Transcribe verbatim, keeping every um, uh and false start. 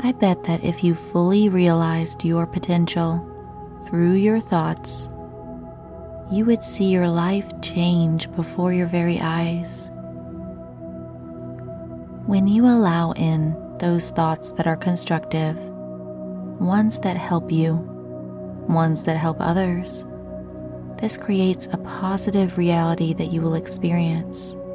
I bet that if you fully realized your potential through your thoughts, you would see your life change before your very eyes. When you allow in those thoughts that are constructive, ones that help you, ones that help others, this creates a positive reality that you will experience.